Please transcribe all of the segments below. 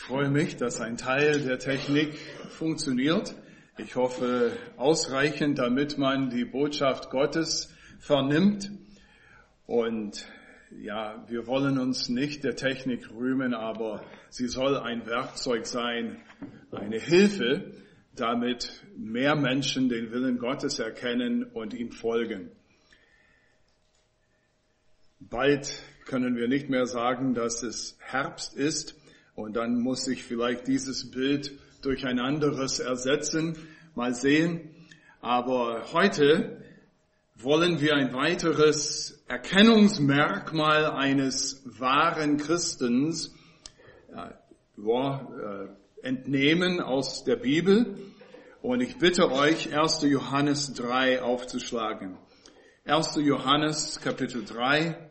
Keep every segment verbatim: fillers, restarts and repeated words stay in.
freue mich, dass ein Teil der Technik funktioniert. Ich hoffe ausreichend, damit man die Botschaft Gottes vernimmt. Und ja, wir wollen uns nicht der Technik rühmen, aber sie soll ein Werkzeug sein, eine Hilfe, damit mehr Menschen den Willen Gottes erkennen und ihm folgen. Bald können wir nicht mehr sagen, dass es Herbst ist und dann muss ich vielleicht dieses Bild durch ein anderes ersetzen. Mal sehen. Aber heute wollen wir ein weiteres Erkennungsmerkmal eines wahren Christens ja, ja, entnehmen aus der Bibel. Und ich bitte euch, erster Johannes drei aufzuschlagen. erster Johannes Kapitel drei.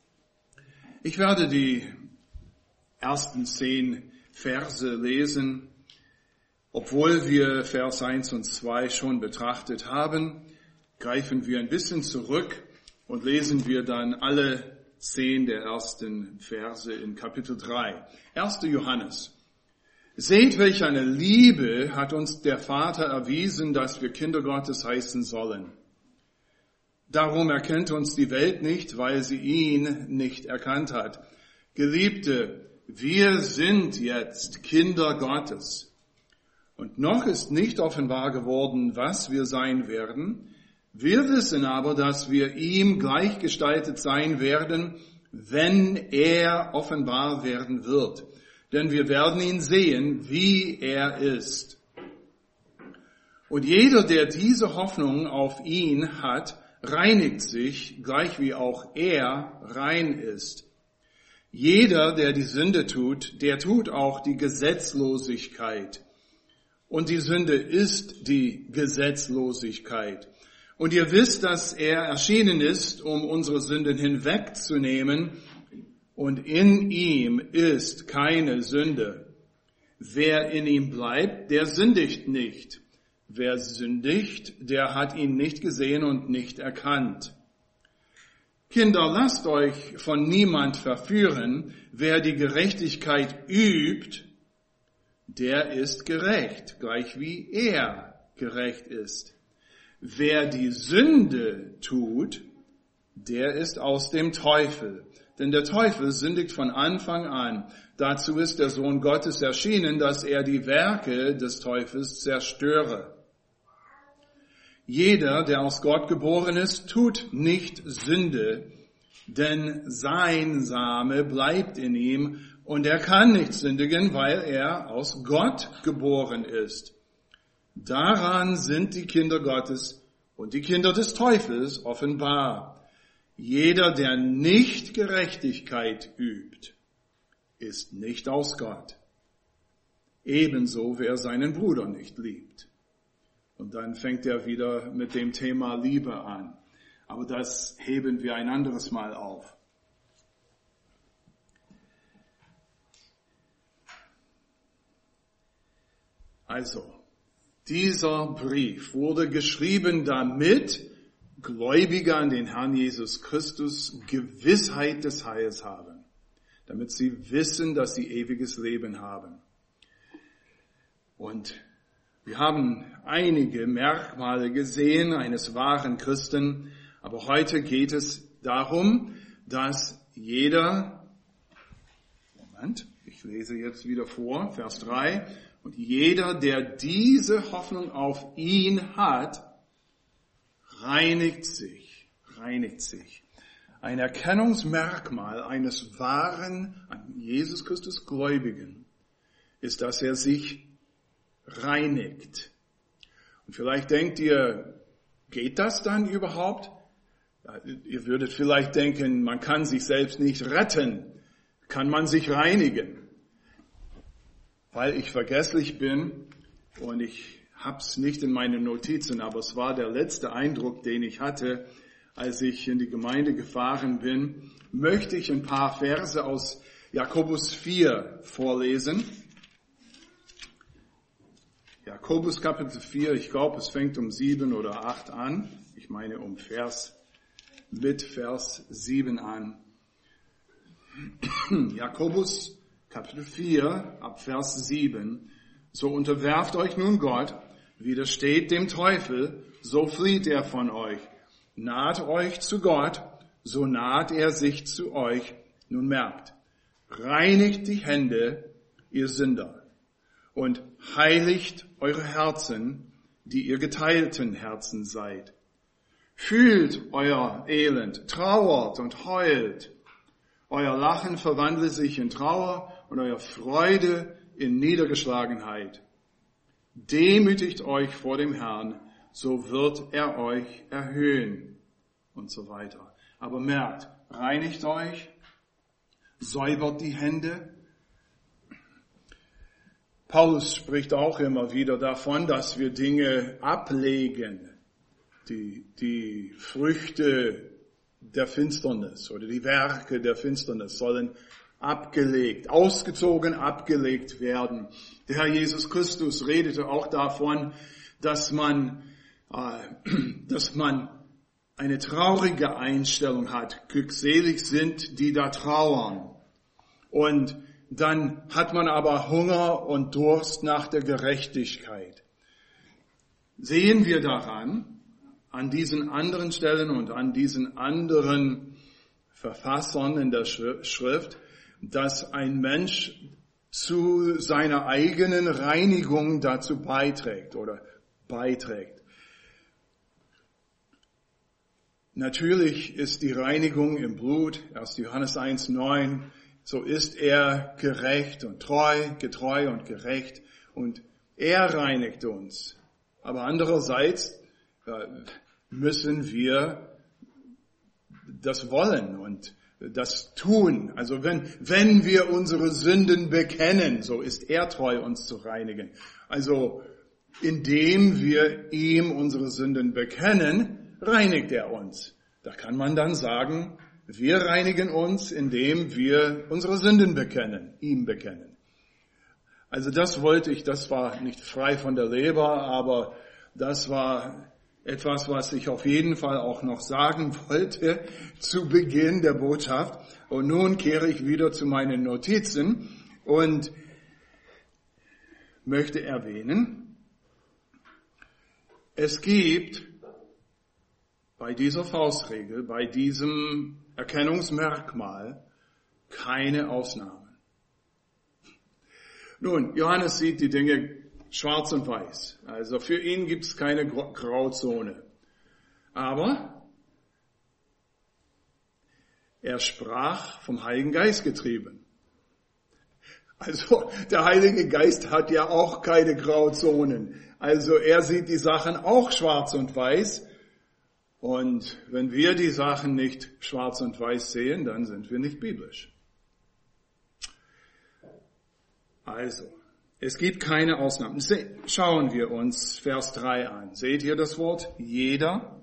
Ich werde die ersten zehn Verse lesen, obwohl wir Vers eins und zwei schon betrachtet haben, greifen wir ein bisschen zurück und lesen wir dann alle zehn der ersten Verse in Kapitel drei. erster Johannes. Seht, welch eine Liebe hat uns der Vater erwiesen, dass wir Kinder Gottes heißen sollen. Darum erkennt uns die Welt nicht, weil sie ihn nicht erkannt hat. Geliebte, wir sind jetzt Kinder Gottes. Und noch ist nicht offenbar geworden, was wir sein werden. Wir wissen aber, dass wir ihm gleichgestaltet sein werden, wenn er offenbar werden wird. Denn wir werden ihn sehen, wie er ist. Und jeder, der diese Hoffnung auf ihn hat, reinigt sich, gleich wie auch er rein ist. Jeder, der die Sünde tut, der tut auch die Gesetzlosigkeit. Und die Sünde ist die Gesetzlosigkeit. Und ihr wisst, dass er erschienen ist, um unsere Sünden hinwegzunehmen. Und in ihm ist keine Sünde. Wer in ihm bleibt, der sündigt nicht. Wer sündigt, der hat ihn nicht gesehen und nicht erkannt. Kinder, lasst euch von niemand verführen. Wer die Gerechtigkeit übt, der ist gerecht, gleich wie er gerecht ist. Wer die Sünde tut, der ist aus dem Teufel. Denn der Teufel sündigt von Anfang an. Dazu ist der Sohn Gottes erschienen, dass er die Werke des Teufels zerstöre. Jeder, der aus Gott geboren ist, tut nicht Sünde, denn sein Same bleibt in ihm und er kann nicht sündigen, weil er aus Gott geboren ist. Daran sind die Kinder Gottes und die Kinder des Teufels offenbar. Jeder, der nicht Gerechtigkeit übt, ist nicht aus Gott. Ebenso, wer seinen Bruder nicht liebt. Und dann fängt er wieder mit dem Thema Liebe an. Aber das heben wir ein anderes Mal auf. Also, dieser Brief wurde geschrieben, damit Gläubige an den Herrn Jesus Christus Gewissheit des Heils haben. Damit sie wissen, dass sie ewiges Leben haben. Und wir haben einige Merkmale gesehen eines wahren Christen, aber heute geht es darum, dass jeder, Moment, ich lese jetzt wieder vor, Vers drei, und jeder, der diese Hoffnung auf ihn hat, reinigt sich, reinigt sich. Ein Erkennungsmerkmal eines wahren, an Jesus Christus Gläubigen ist, dass er sich reinigt. Und vielleicht denkt ihr, geht das dann überhaupt? Ja, ihr würdet vielleicht denken, man kann sich selbst nicht retten. Kann man sich reinigen? Weil ich vergesslich bin und ich hab's nicht in meinen Notizen, aber es war der letzte Eindruck, den ich hatte, als ich in die Gemeinde gefahren bin, möchte ich ein paar Verse aus Jakobus vier vorlesen. Jakobus Kapitel vier, ich glaube, es fängt um sieben oder acht an. Ich meine um Vers, mit Vers sieben an. Jakobus Kapitel vier, ab Vers sieben. So unterwerft euch nun Gott, widersteht dem Teufel, so flieht er von euch. Naht euch zu Gott, so naht er sich zu euch. Nun merkt, reinigt die Hände, ihr Sünder, und heiligt eure Herzen, die ihr geteilten Herzen seid. Fühlt euer Elend, trauert und heult. Euer Lachen verwandle sich in Trauer und euer Freude in Niedergeschlagenheit. Demütigt euch vor dem Herrn, so wird er euch erhöhen und so weiter. Aber merkt, reinigt euch, säubert die Hände. Paulus spricht auch immer wieder davon, dass wir Dinge ablegen, die, die Früchte der Finsternis oder die Werke der Finsternis sollen abgelegt, ausgezogen, abgelegt werden. Der Herr Jesus Christus redete auch davon, dass man, äh, dass man eine traurige Einstellung hat. Glückselig sind, die da trauern. Und dann hat man aber Hunger und Durst nach der Gerechtigkeit. Sehen wir daran, an diesen anderen Stellen und an diesen anderen Verfassern in der Schrift, dass ein Mensch zu seiner eigenen Reinigung dazu beiträgt oder beiträgt. Natürlich ist die Reinigung im Blut, erster Johannes eins neun, so ist er gerecht und treu, getreu und gerecht und er reinigt uns. Aber andererseits müssen wir das wollen und das tun. Also wenn, wenn wir unsere Sünden bekennen, so ist er treu, uns zu reinigen. Also indem wir ihm unsere Sünden bekennen, reinigt er uns. Da kann man dann sagen, wir reinigen uns, indem wir unsere Sünden bekennen, ihm bekennen. Also das wollte ich, das war nicht frei von der Leber, aber das war etwas, was ich auf jeden Fall auch noch sagen wollte zu Beginn der Botschaft. Und nun kehre ich wieder zu meinen Notizen und möchte erwähnen, es gibt bei dieser Faustregel, bei diesem Erkennungsmerkmal keine Ausnahmen. Nun, Johannes sieht die Dinge schwarz und weiß. Also für ihn gibt es keine Grauzone. Aber er sprach vom Heiligen Geist getrieben. Also der Heilige Geist hat ja auch keine Grauzonen. Also er sieht die Sachen auch schwarz und weiß. Und wenn wir die Sachen nicht schwarz und weiß sehen, dann sind wir nicht biblisch. Also, es gibt keine Ausnahmen. Schauen wir uns Vers drei an. Seht ihr das Wort jeder?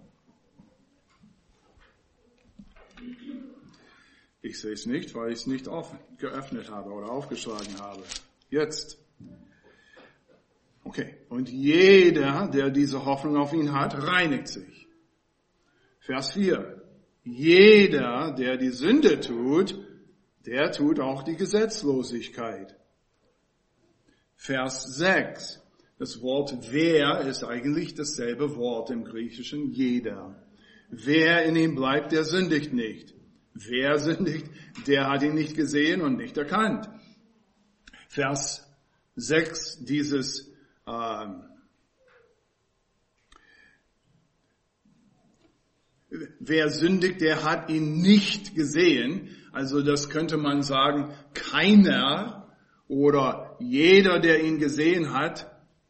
Ich sehe es nicht, weil ich es nicht offen, geöffnet habe oder aufgeschlagen habe. Jetzt. Okay. Und jeder, der diese Hoffnung auf ihn hat, reinigt sich. Vers vier. Jeder, der die Sünde tut, der tut auch die Gesetzlosigkeit. Vers sechs. Das Wort wer ist eigentlich dasselbe Wort im Griechischen jeder. Wer in ihm bleibt, der sündigt nicht. Wer sündigt, der hat ihn nicht gesehen und nicht erkannt. Vers sechs, dieses ähm, wer sündigt, der hat ihn nicht gesehen. Also das könnte man sagen, keiner oder jeder, der ihn gesehen hat,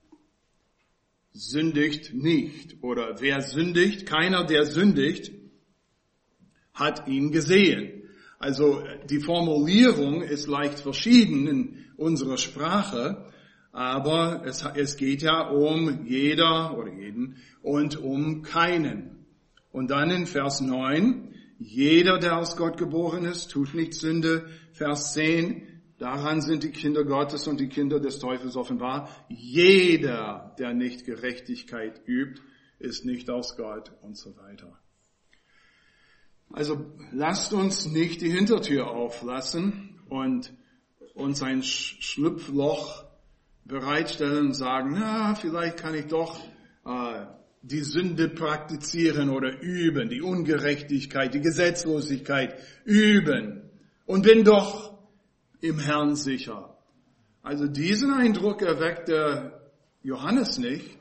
sündigt nicht. Oder wer sündigt, keiner, der sündigt, hat ihn gesehen. Also die Formulierung ist leicht verschieden in unserer Sprache, aber es, es geht ja um jeder oder jeden und um keinen. Und dann in Vers neun, jeder, der aus Gott geboren ist, tut nicht Sünde. Vers zehn, daran sind die Kinder Gottes und die Kinder des Teufels offenbar. Jeder, der nicht Gerechtigkeit übt, ist nicht aus Gott und so weiter. Also lasst uns nicht die Hintertür auflassen und uns ein Schlupfloch bereitstellen und sagen, na, vielleicht kann ich doch äh, die Sünde praktizieren oder üben, die Ungerechtigkeit, die Gesetzlosigkeit üben und bin doch im Herrn sicher. Also diesen Eindruck erweckte Johannes nicht.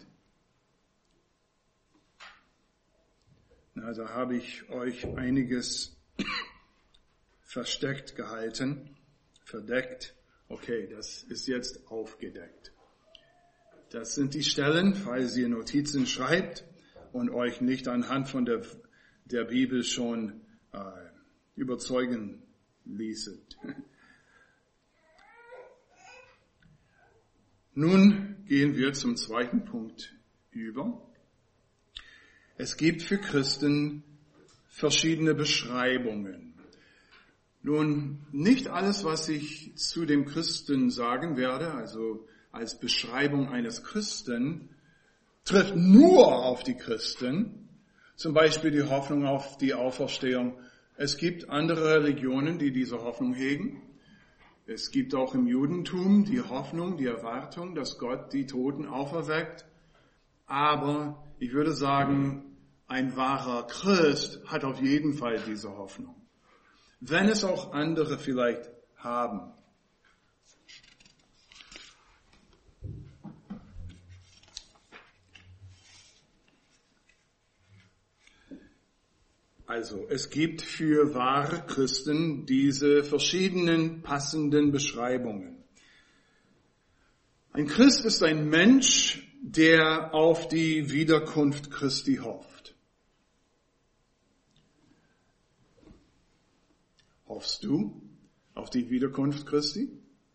Na, da habe ich euch einiges versteckt gehalten, verdeckt. Okay, das ist jetzt aufgedeckt. Das sind die Stellen, falls ihr Notizen schreibt und euch nicht anhand von der, der Bibel schon äh, überzeugen ließet. Nun gehen wir zum zweiten Punkt über. Es gibt für Christen verschiedene Beschreibungen. Nun, nicht alles, was ich zu dem Christen sagen werde, also als Beschreibung eines Christen, trifft nur auf die Christen. Zum Beispiel die Hoffnung auf die Auferstehung. Es gibt andere Religionen, die diese Hoffnung hegen. Es gibt auch im Judentum die Hoffnung, die Erwartung, dass Gott die Toten auferweckt. Aber ich würde sagen, ein wahrer Christ hat auf jeden Fall diese Hoffnung. Wenn es auch andere vielleicht haben. Also, es gibt für wahre Christen diese verschiedenen passenden Beschreibungen. Ein Christ ist ein Mensch, der auf die Wiederkunft Christi hofft. Hoffst du auf die Wiederkunft Christi?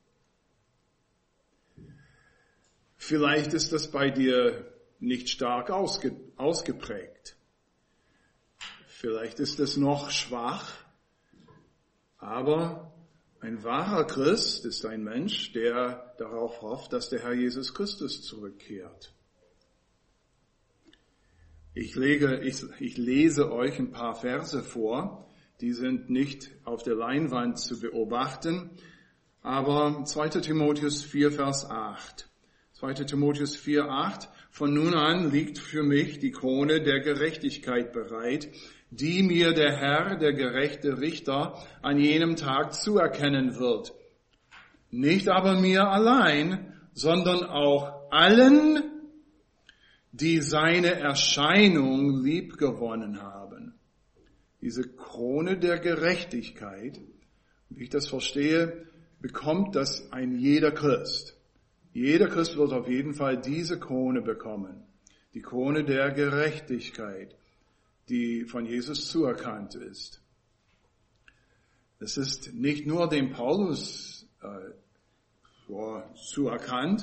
Vielleicht ist das bei dir nicht stark ausge, ausgeprägt. Vielleicht ist es noch schwach, aber ein wahrer Christ ist ein Mensch, der darauf hofft, dass der Herr Jesus Christus zurückkehrt. Ich, lege, ich, ich lese euch ein paar Verse vor, die sind nicht auf der Leinwand zu beobachten, aber zweiter Timotheus vier, Vers acht. zweiter Timotheus vier, acht. Von nun an liegt für mich die Krone der Gerechtigkeit bereit, die mir der Herr, der gerechte Richter, an jenem Tag zuerkennen wird. Nicht aber mir allein, sondern auch allen, die seine Erscheinung liebgewonnen haben. Diese Krone der Gerechtigkeit, wie ich das verstehe, bekommt das ein jeder Christ. Jeder Christ wird auf jeden Fall diese Krone bekommen. Die Krone der Gerechtigkeit, die von Jesus zuerkannt ist. Es ist nicht nur dem Paulus äh, zuerkannt,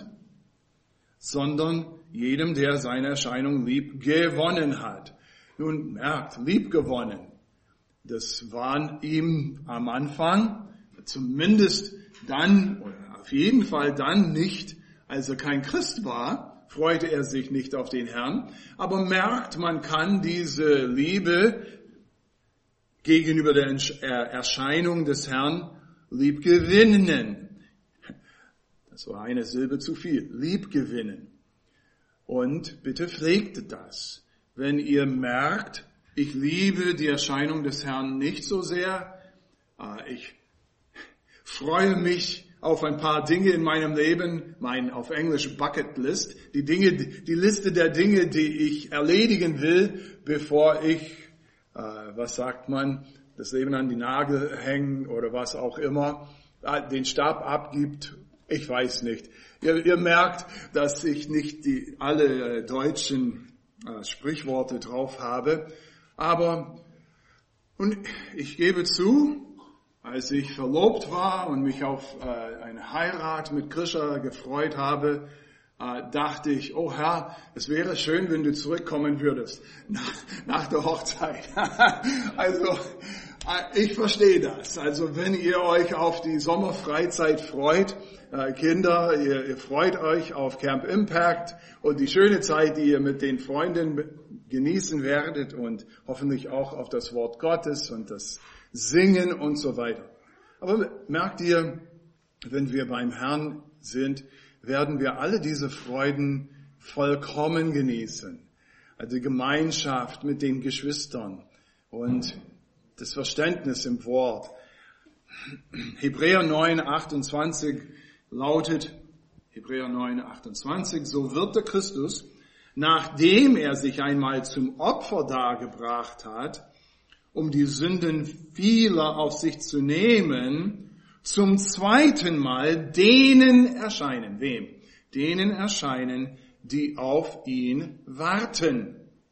sondern jedem, der seine Erscheinung lieb gewonnen hat. Nun merkt, lieb gewonnen, das war ihm am Anfang, zumindest dann, oder auf jeden Fall dann nicht, als er kein Christ war, freute er sich nicht auf den Herrn, aber merkt, man kann diese Liebe gegenüber der Erscheinung des Herrn lieb gewinnen. Das war eine Silbe zu viel. Lieb gewinnen. Und bitte pflegt das. Wenn ihr merkt, ich liebe die Erscheinung des Herrn nicht so sehr, ich freue mich auf ein paar Dinge in meinem Leben, mein auf Englisch Bucket List, die Dinge, die Liste der Dinge, die ich erledigen will, bevor ich, äh, was sagt man, das Leben an die Nagel hängen oder was auch immer, den Stab abgibt, ich weiß nicht. Ihr, ihr merkt, dass ich nicht die alle deutschen äh, Sprichworte drauf habe, aber und ich gebe zu, als ich verlobt war und mich auf äh, eine Heirat mit Grisha gefreut habe, äh, dachte ich, oh Herr, es wäre schön, wenn du zurückkommen würdest nach, nach der Hochzeit. Also äh, ich verstehe das. Also wenn ihr euch auf die Sommerfreizeit freut, äh, Kinder, ihr, ihr freut euch auf Camp Impact und die schöne Zeit, die ihr mit den Freunden genießen werdet und hoffentlich auch auf das Wort Gottes und das Singen und so weiter. Aber merkt ihr, wenn wir beim Herrn sind, werden wir alle diese Freuden vollkommen genießen. Also die Gemeinschaft mit den Geschwistern und das Verständnis im Wort. Hebräer neun, achtundzwanzig lautet, Hebräer neun, achtundzwanzig, so wird der Christus, nachdem er sich einmal zum Opfer dargebracht hat, um die Sünden vieler auf sich zu nehmen, zum zweiten Mal denen erscheinen. Wem? Denen erscheinen, die auf ihn warten.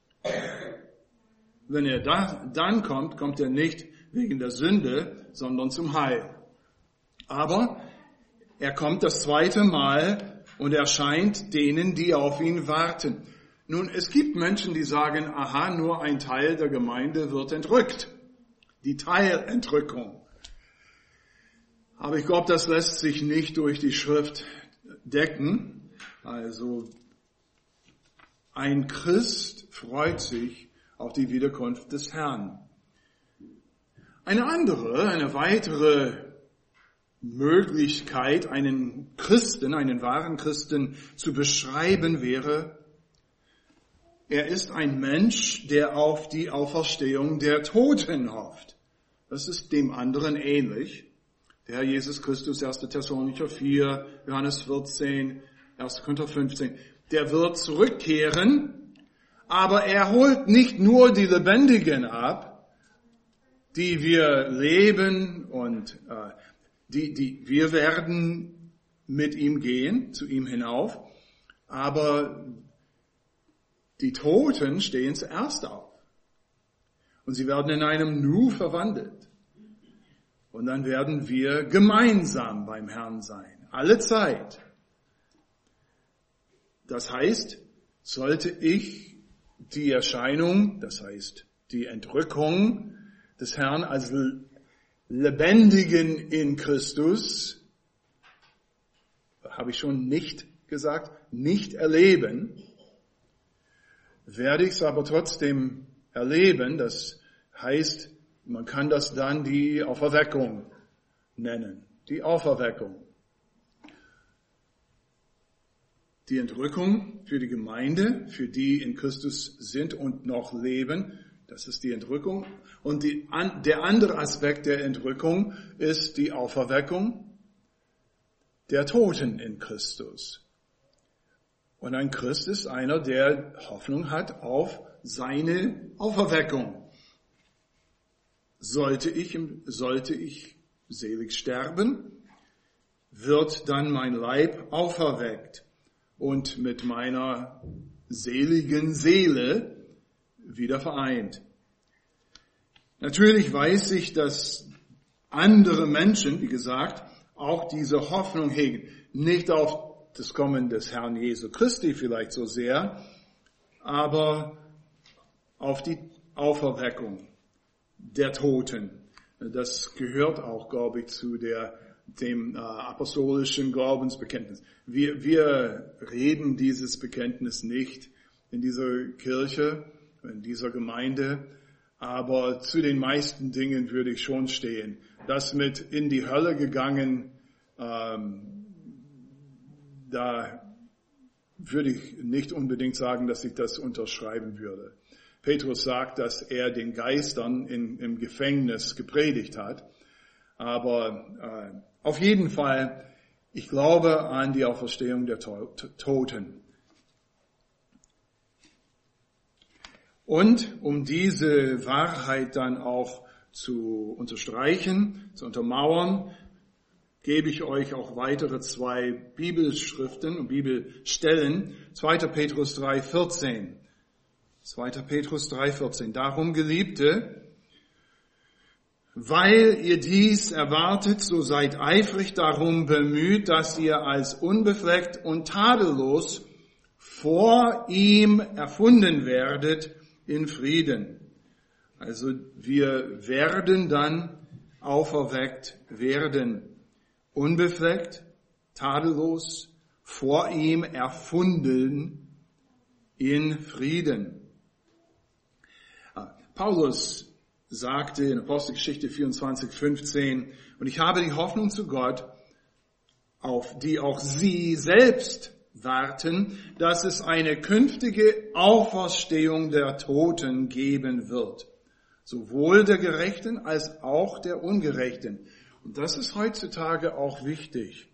Wenn er da, dann kommt, kommt er nicht wegen der Sünde, sondern zum Heil. Aber er kommt das zweite Mal und erscheint denen, die auf ihn warten. Nun, es gibt Menschen, die sagen, aha, nur ein Teil der Gemeinde wird entrückt. Die Teilentrückung. Aber ich glaube, das lässt sich nicht durch die Schrift decken. Also, ein Christ freut sich auf die Wiederkunft des Herrn. Eine andere, eine weitere Möglichkeit, einen Christen, einen wahren Christen zu beschreiben wäre, er ist ein Mensch, der auf die Auferstehung der Toten hofft. Das ist dem anderen ähnlich. Der Herr Jesus Christus, erster Thessalonicher vier, Johannes vierzehn, erster Korinther fünfzehn, der wird zurückkehren, aber er holt nicht nur die Lebendigen ab, die wir leben und äh, die, die, wir werden mit ihm gehen, zu ihm hinauf, aber die Toten stehen zuerst auf. Und sie werden in einem Nu verwandelt. Und dann werden wir gemeinsam beim Herrn sein. Alle Zeit. Das heißt, sollte ich die Erscheinung, das heißt die Entrückung des Herrn als Lebendigen in Christus, habe ich schon nicht gesagt, nicht erleben, werde ich es aber trotzdem erleben. Das heißt, man kann das dann die Auferweckung nennen. Die Auferweckung. Die Entrückung für die Gemeinde, für die in Christus sind und noch leben, das ist die Entrückung. Und die, der andere Aspekt der Entrückung ist die Auferweckung der Toten in Christus. Und ein Christ ist einer, der Hoffnung hat auf seine Auferweckung. Sollte ich, sollte ich selig sterben, wird dann mein Leib auferweckt und mit meiner seligen Seele wieder vereint. Natürlich weiß ich, dass andere Menschen, wie gesagt, auch diese Hoffnung hegen. Nicht auf das Kommen des Herrn Jesu Christi vielleicht so sehr, aber auf die Auferweckung der Toten. Das gehört auch, glaube ich, zu der, dem äh, apostolischen Glaubensbekenntnis. Wir, wir reden dieses Bekenntnis nicht in dieser Kirche, in dieser Gemeinde, aber zu den meisten Dingen würde ich schon stehen. Das mit in die Hölle gegangen, ähm, da würde ich nicht unbedingt sagen, dass ich das unterschreiben würde. Petrus sagt, dass er den Geistern in, im Gefängnis gepredigt hat. Aber äh, auf jeden Fall, ich glaube an die Auferstehung der Toten. Und um diese Wahrheit dann auch zu unterstreichen, zu untermauern, gebe ich euch auch weitere zwei Bibelschriften und Bibelstellen. zweiter Petrus drei vierzehn. zweiter Petrus drei vierzehn. Darum, Geliebte, weil ihr dies erwartet, so seid eifrig darum bemüht, dass ihr als unbefleckt und tadellos vor ihm erfunden werdet in Frieden. Also wir werden dann auferweckt werden. Unbefleckt, tadellos, vor ihm erfunden in Frieden. Paulus sagte in Apostelgeschichte vierundzwanzig fünfzehn, und ich habe die Hoffnung zu Gott, auf die auch sie selbst warten, dass es eine künftige Auferstehung der Toten geben wird. Sowohl der Gerechten als auch der Ungerechten. Und das ist heutzutage auch wichtig.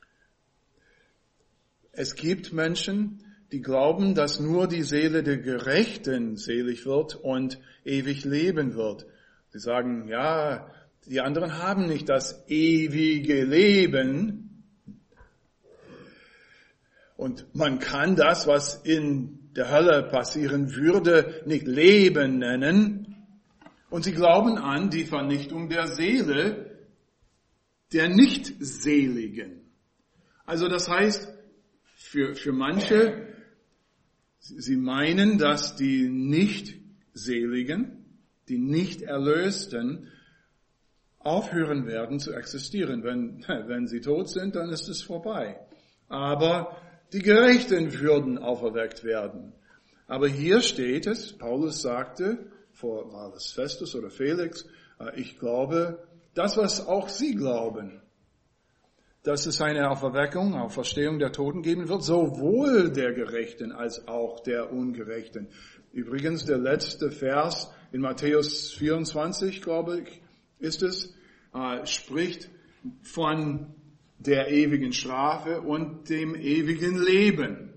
Es gibt Menschen, die glauben, dass nur die Seele der Gerechten selig wird und ewig leben wird. Sie sagen, ja, die anderen haben nicht das ewige Leben. Und man kann das, was in der Hölle passieren würde, nicht Leben nennen. Und sie glauben an die Vernichtung der Seele der Nichtseligen. Also das heißt, für, für manche, sie meinen, dass die Nichtseligen, die Nichterlösten, aufhören werden zu existieren. Wenn, wenn sie tot sind, dann ist es vorbei. Aber die Gerechten würden auferweckt werden. Aber hier steht es, Paulus sagte, vor, war das Festus oder Felix, ich glaube, das, was auch sie glauben, dass es eine Auferweckung, Auferstehung der Toten geben wird, sowohl der Gerechten als auch der Ungerechten. Übrigens, der letzte Vers in Matthäus vierundzwanzig, glaube ich, ist es, äh, spricht von der ewigen Strafe und dem ewigen Leben.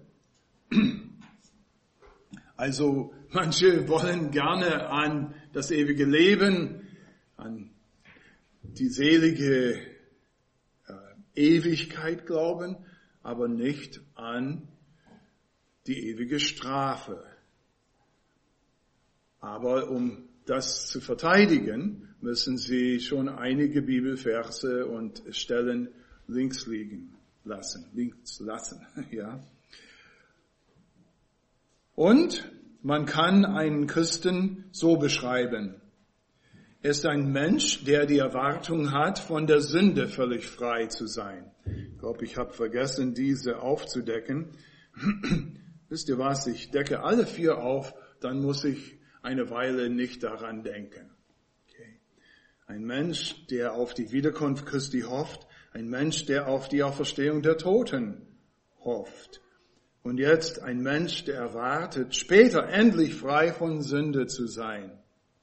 Also manche wollen gerne an das ewige Leben, an die selige Ewigkeit glauben, aber nicht an die ewige Strafe. Aber um das zu verteidigen, müssen sie schon einige Bibelverse und Stellen links liegen lassen, links lassen, ja. Und man kann einen Christen so beschreiben. Er ist ein Mensch, der die Erwartung hat, von der Sünde völlig frei zu sein. Ich glaube, ich habe vergessen, diese aufzudecken. Wisst ihr was? Ich decke alle vier auf, dann muss ich eine Weile nicht daran denken. Okay. Ein Mensch, der auf die Wiederkunft Christi hofft. Ein Mensch, der auf die Auferstehung der Toten hofft. Und jetzt ein Mensch, der erwartet, später endlich frei von Sünde zu sein.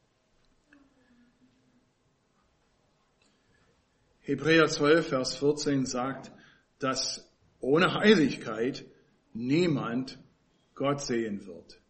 Hebräer zwölf, Vers vierzehn sagt, dass ohne Heiligkeit niemand Gott sehen wird.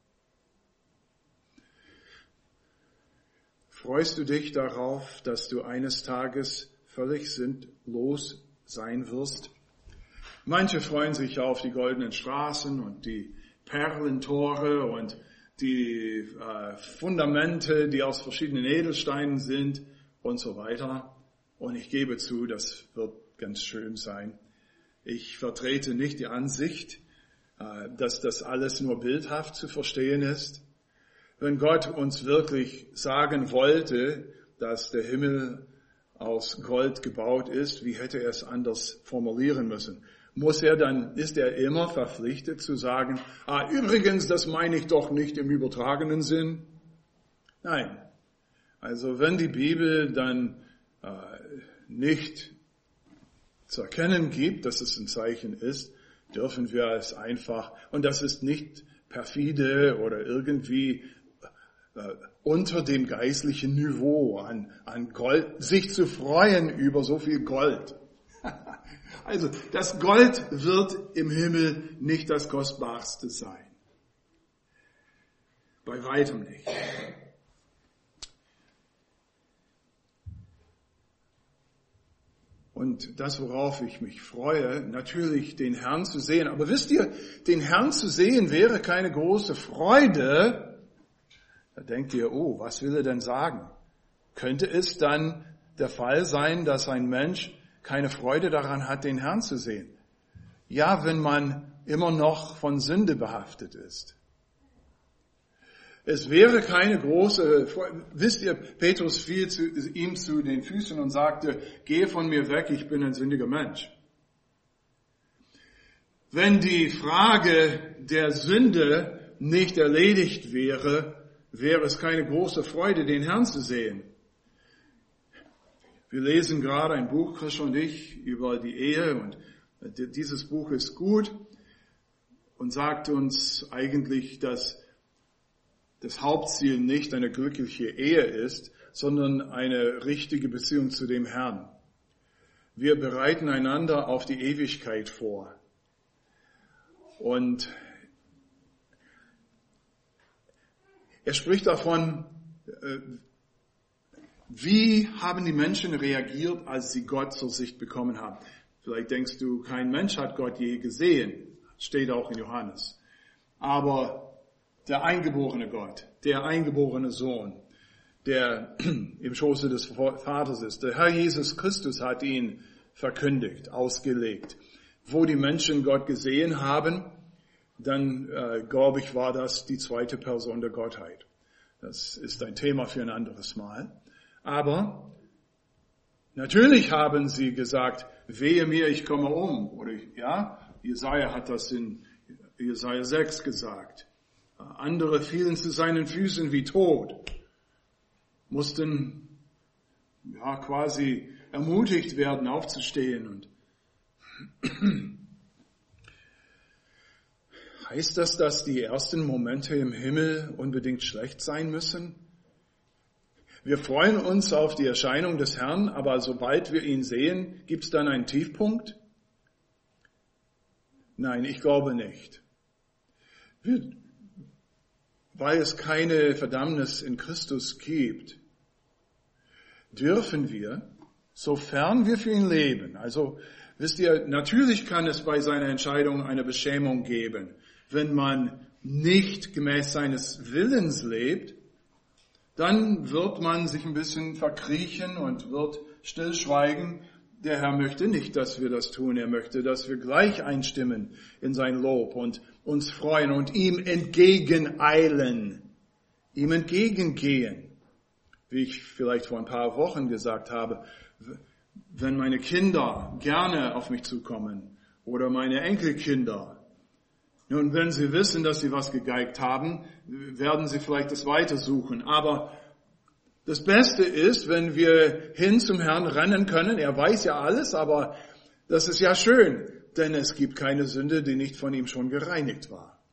Freust du dich darauf, dass du eines Tages völlig sinnlos sein wirst? Manche freuen sich auf die goldenen Straßen und die Perlentore und die äh, Fundamente, die aus verschiedenen Edelsteinen sind und so weiter. Und ich gebe zu, das wird ganz schön sein. Ich vertrete nicht die Ansicht, dass das alles nur bildhaft zu verstehen ist. Wenn Gott uns wirklich sagen wollte, dass der Himmel aus Gold gebaut ist, wie hätte er es anders formulieren müssen? Muss er dann, ist er immer verpflichtet zu sagen, ah, übrigens, das meine ich doch nicht im übertragenen Sinn? Nein. Also wenn die Bibel dann nicht zu erkennen gibt, dass es ein Zeichen ist, dürfen wir es einfach, und das ist nicht perfide oder irgendwie äh, unter dem geistlichen Niveau an, an Gold, sich zu freuen über so viel Gold. Also das Gold wird im Himmel nicht das Kostbarste sein. Bei weitem nicht. Und das, worauf ich mich freue, natürlich den Herrn zu sehen. Aber wisst ihr, den Herrn zu sehen wäre keine große Freude. Da denkt ihr, oh, was will er denn sagen? Könnte es dann der Fall sein, dass ein Mensch keine Freude daran hat, den Herrn zu sehen? Ja, wenn man immer noch von Sünde behaftet ist. Es wäre keine große Freude. Wisst ihr, Petrus fiel zu, ihm zu den Füßen und sagte, gehe von mir weg, ich bin ein sündiger Mensch. Wenn die Frage der Sünde nicht erledigt wäre, wäre es keine große Freude, den Herrn zu sehen. Wir lesen gerade ein Buch, Christian und ich, über die Ehe und Dieses Buch ist gut und sagt uns eigentlich, dass das Hauptziel nicht eine glückliche Ehe ist, sondern eine richtige Beziehung zu dem Herrn. Wir bereiten einander auf die Ewigkeit vor. Und er spricht davon, wie haben die Menschen reagiert, als sie Gott zur Sicht bekommen haben. Vielleicht denkst du, kein Mensch hat Gott je gesehen. Steht auch in Johannes. Aber der eingeborene Gott, der eingeborene Sohn, der im Schoße des Vaters ist, der Herr Jesus Christus hat ihn verkündigt, ausgelegt. Wo die Menschen Gott gesehen haben, dann äh, glaube ich, war das die zweite Person der Gottheit. Das ist ein Thema für ein anderes Mal. Aber natürlich haben sie gesagt, wehe mir, ich komme um. Oder ja, Jesaja hat das in Jesaja sechs gesagt. Andere fielen zu seinen Füßen wie tot, mussten ja quasi ermutigt werden, aufzustehen. Und heißt das, dass die ersten Momente im Himmel unbedingt schlecht sein müssen? Wir freuen uns auf die Erscheinung des Herrn, aber sobald wir ihn sehen, gibt es dann einen Tiefpunkt? Nein, ich glaube nicht. Wir, weil es keine Verdammnis in Christus gibt, dürfen wir, sofern wir für ihn leben, also wisst ihr, natürlich kann es bei seiner Entscheidung eine Beschämung geben, wenn man nicht gemäß seines Willens lebt, dann wird man sich ein bisschen verkriechen und wird stillschweigen. Der Herr möchte nicht, dass wir das tun. Er möchte, dass wir gleich einstimmen in sein Lob und uns freuen und ihm entgegeneilen, ihm entgegengehen. Wie ich vielleicht vor ein paar Wochen gesagt habe, wenn meine Kinder gerne auf mich zukommen oder meine Enkelkinder, nun, wenn sie wissen, dass sie was gegeigt haben, werden sie vielleicht das weitersuchen. Aber das Beste ist, wenn wir hin zum Herrn rennen können. Er weiß ja alles, aber das ist ja schön, denn es gibt keine Sünde, die nicht von ihm schon gereinigt war.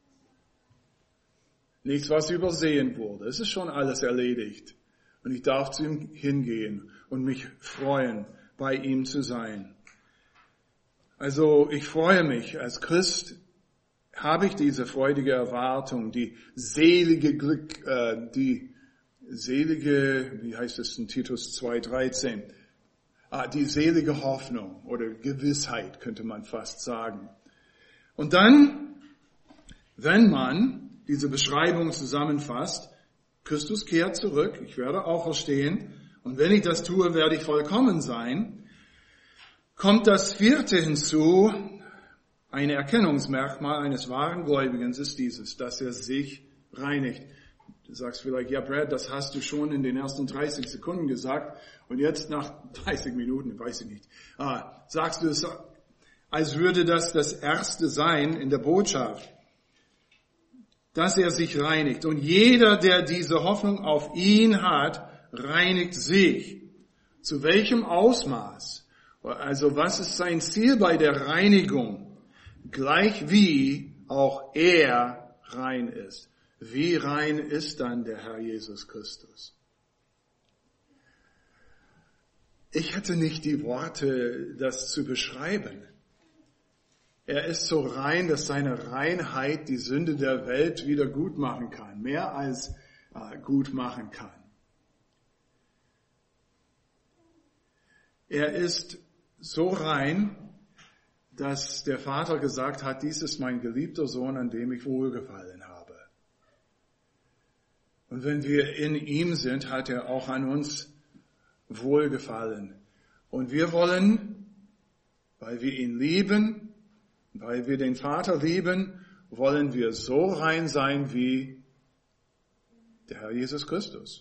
Nichts, was übersehen wurde. Es ist schon alles erledigt. Und ich darf zu ihm hingehen und mich freuen, bei ihm zu sein. Also ich freue mich als Christ, habe ich diese freudige Erwartung, die selige Glück, äh, die selige, wie heißt es in Titus zwei dreizehn, ah, die selige Hoffnung oder Gewissheit, könnte man fast sagen. Und dann, wenn man diese Beschreibung zusammenfasst, Christus kehrt zurück, ich werde auch verstehen, und wenn ich das tue, werde ich vollkommen sein, kommt das vierte hinzu. Ein Erkennungsmerkmal eines wahren Gläubigen ist dieses, dass er sich reinigt. Du sagst vielleicht, ja Brad, das hast du schon in den ersten dreißig Sekunden gesagt und jetzt nach dreißig Minuten, weiß ich nicht, ah, sagst du es, als würde das das Erste sein in der Botschaft, dass er sich reinigt. Und jeder, der diese Hoffnung auf ihn hat, reinigt sich. Zu welchem Ausmaß? Also was ist sein Ziel bei der Reinigung? Gleich wie auch er rein ist. Wie rein ist dann der Herr Jesus Christus? Ich hätte nicht die Worte, das zu beschreiben. Er ist so rein, dass seine Reinheit die Sünde der Welt wieder gut machen kann, mehr als äh, gut machen kann. Er ist so rein, dass der Vater gesagt hat, dies ist mein geliebter Sohn, an dem ich wohlgefallen habe. Und wenn wir in ihm sind, hat er auch an uns wohlgefallen. Und wir wollen, weil wir ihn lieben, weil wir den Vater lieben, wollen wir so rein sein wie der Herr Jesus Christus.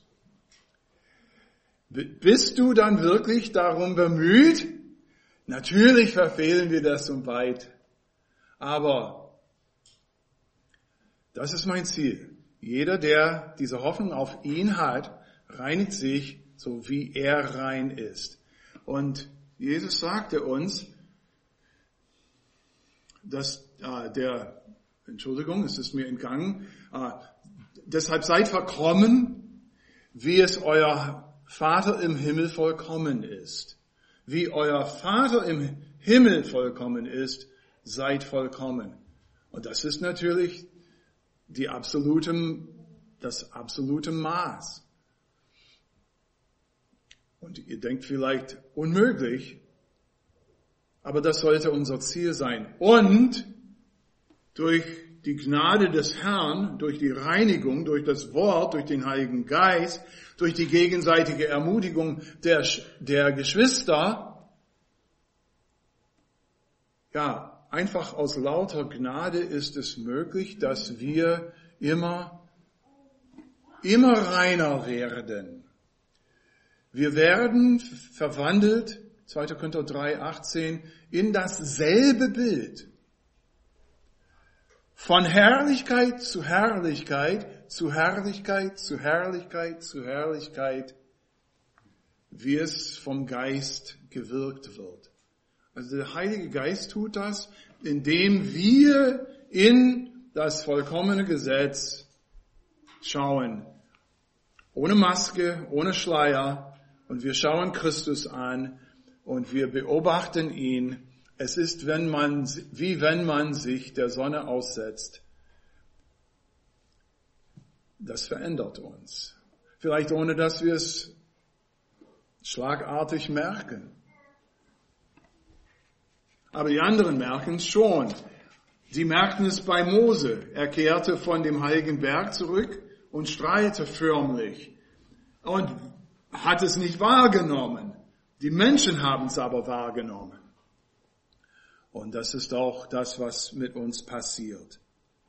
Bist du dann wirklich darum bemüht? Natürlich verfehlen wir das so weit, aber das ist mein Ziel. Jeder, der diese Hoffnung auf ihn hat, reinigt sich, so wie er rein ist. Und Jesus sagte uns, dass äh, der, Entschuldigung, es ist mir entgangen, äh, deshalb seid verkommen, wie es euer Vater im Himmel vollkommen ist. Wie euer Vater im Himmel vollkommen ist, seid vollkommen. Und das ist natürlich die absolute, das absolute Maß. Und ihr denkt vielleicht unmöglich, aber das sollte unser Ziel sein. Und durch die Gnade des Herrn, durch die Reinigung, durch das Wort, durch den Heiligen Geist, durch die gegenseitige Ermutigung der, der Geschwister, ja, einfach aus lauter Gnade ist es möglich, dass wir immer, immer reiner werden. Wir werden verwandelt, zweiter Korinther drei, achtzehn, in dasselbe Bild. Von Herrlichkeit zu Herrlichkeit, zu Herrlichkeit, zu Herrlichkeit, zu Herrlichkeit, wie es vom Geist gewirkt wird. Also der Heilige Geist tut das, indem wir in das vollkommene Gesetz schauen. Ohne Maske, ohne Schleier. Und wir schauen Christus an und wir beobachten ihn. Es ist, wenn man, wie wenn man sich der Sonne aussetzt. Das verändert uns. Vielleicht ohne, dass wir es schlagartig merken. Aber die anderen merken es schon. Sie merkten es bei Mose. Er kehrte von dem heiligen Berg zurück und strahlte förmlich. Und hat es nicht wahrgenommen. Die Menschen haben es aber wahrgenommen. Und das ist auch das, was mit uns passiert.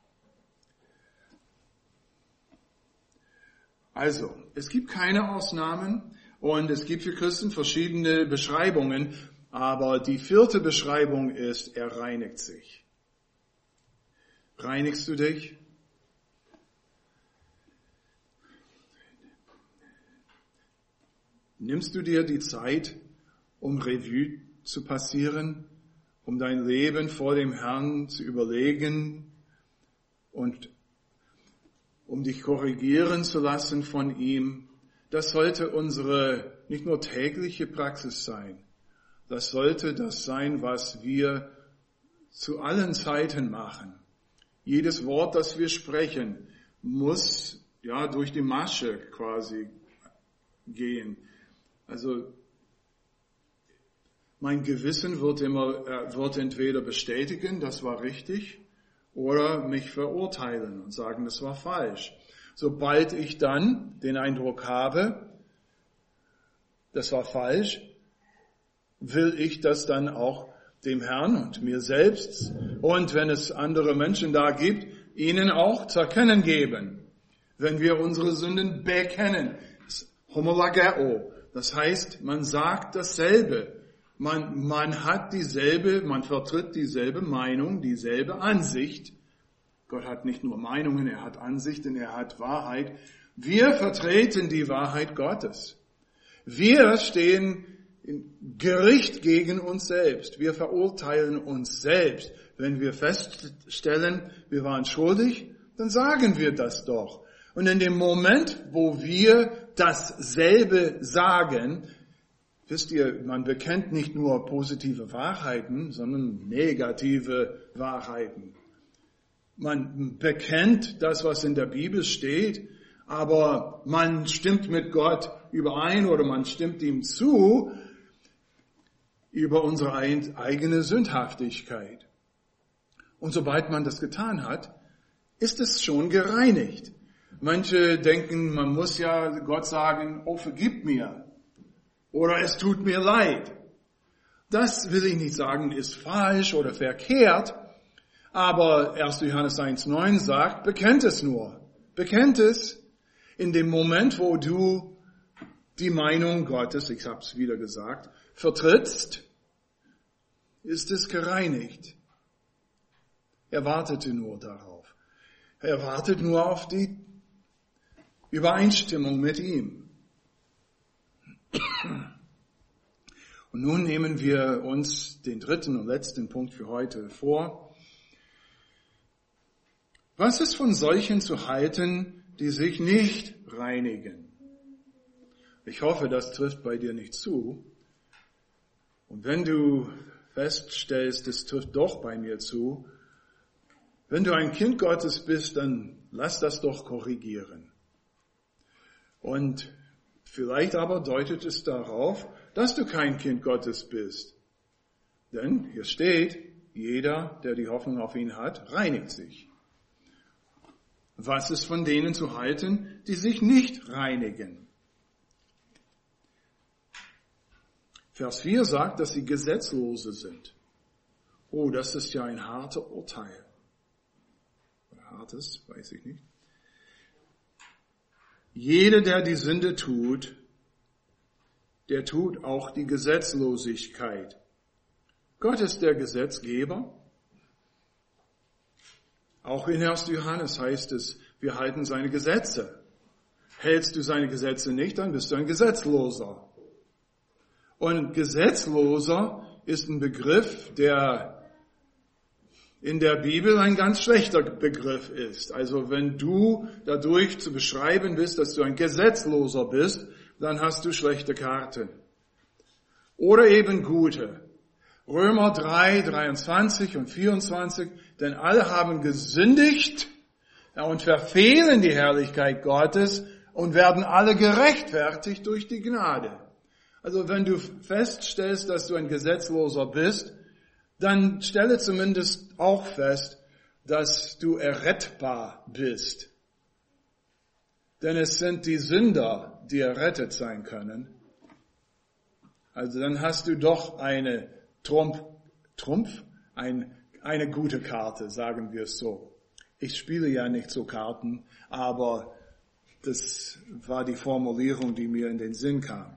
Also, es gibt keine Ausnahmen und es gibt für Christen verschiedene Beschreibungen, aber die vierte Beschreibung ist, er reinigt sich. Reinigst du dich? Nimmst du dir die Zeit, um Revue zu passieren, um dein Leben vor dem Herrn zu überlegen und um dich korrigieren zu lassen von ihm? Das sollte unsere nicht nur tägliche Praxis sein. Das sollte das sein, was wir zu allen Zeiten machen. Jedes Wort, das wir sprechen, muss ja durch die Masche quasi gehen. Also mein Gewissen wird immer wird entweder bestätigen, das war richtig, oder mich verurteilen und sagen, das war falsch. Sobald ich dann den Eindruck habe, das war falsch, will ich das dann auch dem Herrn und mir selbst und wenn es andere Menschen da gibt, ihnen auch zu erkennen geben. Wenn wir unsere Sünden bekennen, homolageo, das heißt, man sagt dasselbe. Man, man hat dieselbe, man vertritt dieselbe Meinung, dieselbe Ansicht. Gott hat nicht nur Meinungen, er hat Ansichten, er hat Wahrheit. Wir vertreten die Wahrheit Gottes. Wir stehen in Gericht gegen uns selbst. Wir verurteilen uns selbst. Wenn wir feststellen, wir waren schuldig, dann sagen wir das doch. Und in dem Moment, wo wir dasselbe sagen, wisst ihr, man bekennt nicht nur positive Wahrheiten, sondern negative Wahrheiten. Man bekennt das, was in der Bibel steht, aber man stimmt mit Gott überein oder man stimmt ihm zu über unsere eigene Sündhaftigkeit. Und sobald man das getan hat, ist es schon gereinigt. Manche denken, man muss ja Gott sagen, oh, vergib mir. Oder es tut mir leid. Das will ich nicht sagen, ist falsch oder verkehrt. Aber erster Johannes eins neun sagt, bekennt es nur. Bekennt es in dem Moment, wo du die Meinung Gottes, ich habe es wieder gesagt, vertrittst, ist es gereinigt. Er wartete nur darauf. Er wartet nur auf die Übereinstimmung mit ihm. Und nun nehmen wir uns den dritten und letzten Punkt für heute vor. Was ist von solchen zu halten, die sich nicht reinigen? Ich hoffe, das trifft bei dir nicht zu. Und wenn du feststellst, es trifft doch bei mir zu, wenn du ein Kind Gottes bist, dann lass das doch korrigieren. Und vielleicht aber deutet es darauf, dass du kein Kind Gottes bist. Denn hier steht, jeder, der die Hoffnung auf ihn hat, reinigt sich. Was ist von denen zu halten, die sich nicht reinigen? Vers vier sagt, dass sie Gesetzlose sind. Oh, das ist ja ein harter Urteil. Oder hartes, weiß ich nicht. Jeder, der die Sünde tut, der tut auch die Gesetzlosigkeit. Gott ist der Gesetzgeber. Auch in erster Johannes heißt es, wir halten seine Gesetze. Hältst du seine Gesetze nicht, dann bist du ein Gesetzloser. Und Gesetzloser ist ein Begriff, der in der Bibel ein ganz schlechter Begriff ist. Also wenn du dadurch zu beschreiben bist, dass du ein Gesetzloser bist, dann hast du schlechte Karten. Oder eben gute. Römer drei, dreiundzwanzig und vierundzwanzig, denn alle haben gesündigt und verfehlen die Herrlichkeit Gottes und werden alle gerechtfertigt durch die Gnade. Also wenn du feststellst, dass du ein Gesetzloser bist, dann stelle zumindest auch fest, dass du errettbar bist. Denn es sind die Sünder, die errettet sein können. Also dann hast du doch eine Trumpf, Trumpf, ein, eine gute Karte, sagen wir es so. Ich spiele ja nicht so Karten, aber das war die Formulierung, die mir in den Sinn kam.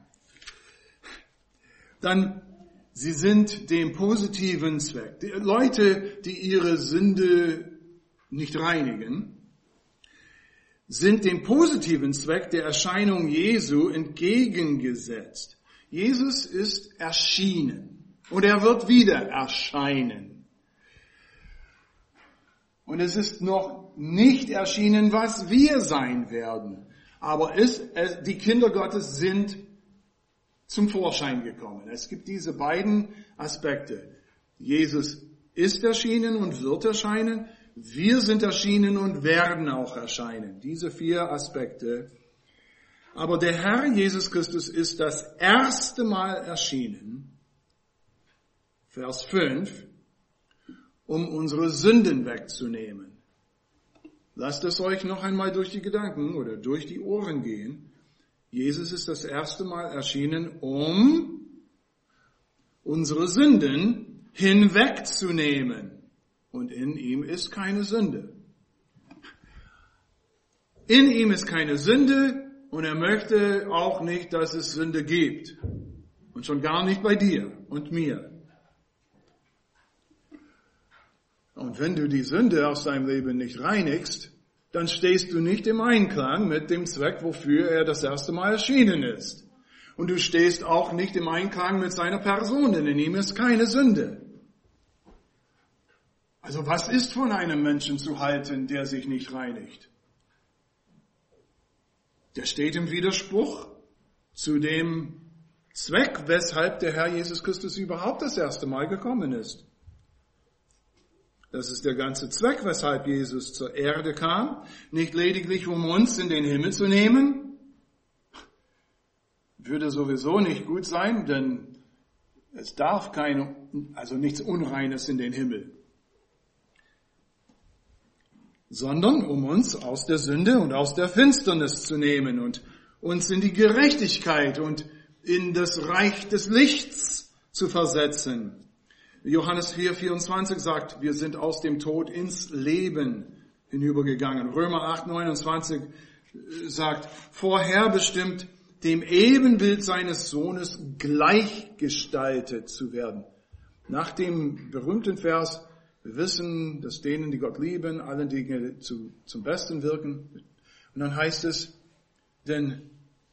Dann, sie sind dem positiven Zweck. Die Leute, die ihre Sünde nicht reinigen, sind dem positiven Zweck der Erscheinung Jesu entgegengesetzt. Jesus ist erschienen und er wird wieder erscheinen. Und es ist noch nicht erschienen, was wir sein werden. Aber es, es, die Kinder Gottes sind zum Vorschein gekommen. Es gibt diese beiden Aspekte. Jesus ist erschienen und wird erscheinen. Wir sind erschienen und werden auch erscheinen. Diese vier Aspekte. Aber der Herr Jesus Christus ist das erste Mal erschienen, Vers fünf, um unsere Sünden wegzunehmen. Lasst es euch noch einmal durch die Gedanken oder durch die Ohren gehen. Jesus ist das erste Mal erschienen, um unsere Sünden hinwegzunehmen. Und in ihm ist keine Sünde. In ihm ist keine Sünde und er möchte auch nicht, dass es Sünde gibt. Und schon gar nicht bei dir und mir. Und wenn du die Sünde aus deinem Leben nicht reinigst, dann stehst du nicht im Einklang mit dem Zweck, wofür er das erste Mal erschienen ist. Und du stehst auch nicht im Einklang mit seiner Person, denn in ihm ist keine Sünde. Also was ist von einem Menschen zu halten, der sich nicht reinigt? Der steht im Widerspruch zu dem Zweck, weshalb der Herr Jesus Christus überhaupt das erste Mal gekommen ist. Das ist der ganze Zweck, weshalb Jesus zur Erde kam. Nicht lediglich, um uns in den Himmel zu nehmen. Würde sowieso nicht gut sein, denn es darf keine, also nichts Unreines in den Himmel. Sondern um uns aus der Sünde und aus der Finsternis zu nehmen und uns in die Gerechtigkeit und in das Reich des Lichts zu versetzen. Johannes vier, vierundzwanzig sagt, wir sind aus dem Tod ins Leben hinübergegangen. Römer acht, neunundzwanzig sagt, vorherbestimmt dem Ebenbild seines Sohnes gleichgestaltet zu werden. Nach dem berühmten Vers, wir wissen, dass denen, die Gott lieben, alle Dinge zu, zum Besten wirken. Und dann heißt es, denn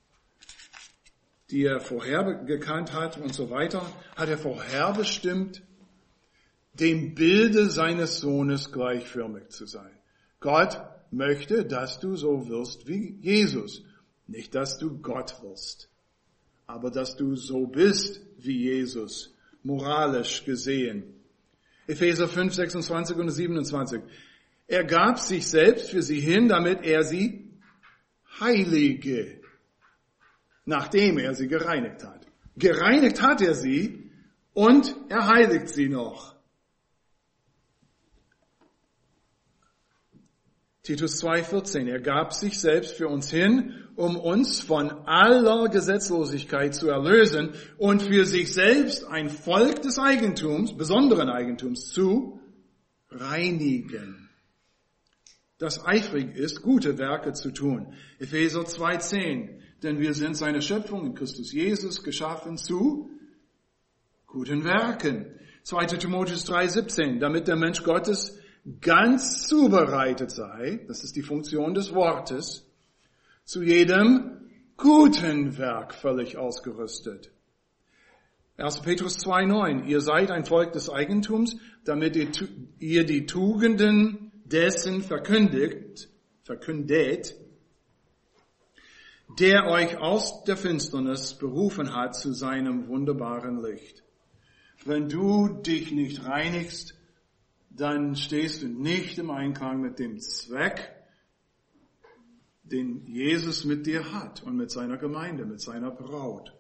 die er vorher gekannt hat und so weiter, hat er vorherbestimmt, dem Bilde seines Sohnes gleichförmig zu sein. Gott möchte, dass du so wirst wie Jesus. Nicht, dass du Gott wirst, aber dass du so bist wie Jesus, moralisch gesehen. Epheser fünf, sechsundzwanzig und siebenundzwanzig. Er gab sich selbst für sie hin, damit er sie heilige, nachdem er sie gereinigt hat. Gereinigt hat er sie und er heiligt sie noch. Titus zwei, vierzehn. Er gab sich selbst für uns hin, um uns von aller Gesetzlosigkeit zu erlösen und für sich selbst ein Volk des Eigentums, besonderen Eigentums, zu reinigen, das eifrig ist, gute Werke zu tun. Epheser zwei, zehn. Denn wir sind seine Schöpfung in Christus Jesus geschaffen zu guten Werken. zweiter Timotheus drei, siebzehn. Damit der Mensch Gottes ganz zubereitet sei, das ist die Funktion des Wortes, zu jedem guten Werk völlig ausgerüstet. erster Petrus zwei, neun. Ihr seid ein Volk des Eigentums, damit ihr, ihr die Tugenden dessen verkündigt, verkündet, der euch aus der Finsternis berufen hat zu seinem wunderbaren Licht. Wenn du dich nicht reinigst, dann stehst du nicht im Einklang mit dem Zweck, den Jesus mit dir hat und mit seiner Gemeinde, mit seiner Braut.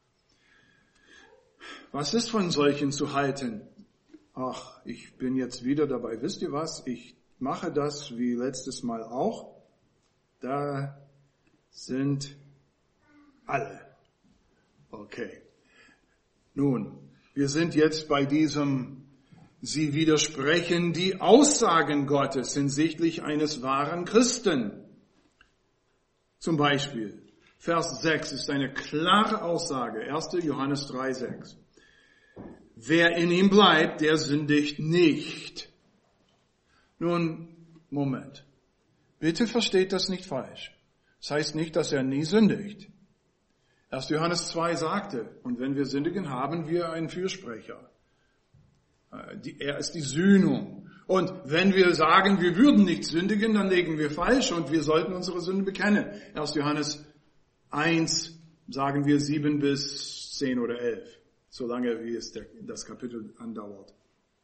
Was ist von solchen zu halten? Ach, ich bin jetzt wieder dabei. Wisst ihr was? Ich mache das wie letztes Mal auch. Da sind alle. Okay. Nun, wir sind jetzt bei diesem, sie widersprechen die Aussagen Gottes hinsichtlich eines wahren Christen. Zum Beispiel, Vers sechs ist eine klare Aussage, erster Johannes drei, sechs. Wer in ihm bleibt, der sündigt nicht. Nun, Moment. Bitte versteht das nicht falsch. Das heißt nicht, dass er nie sündigt. erster Johannes zwei sagte, und wenn wir sündigen, haben wir einen Fürsprecher. Er ist die Sühnung. Und wenn wir sagen, wir würden nicht sündigen, dann legen wir falsch und wir sollten unsere Sünde bekennen. erster Johannes eins sagen wir sieben bis zehn oder elf, solange wie es der, das Kapitel andauert.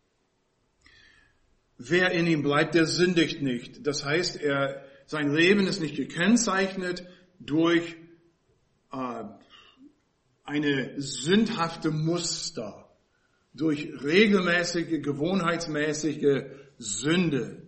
Wer in ihm bleibt, der sündigt nicht. Das heißt, er, sein Leben ist nicht gekennzeichnet durch äh, eine sündhafte Muster, durch regelmäßige, gewohnheitsmäßige Sünde.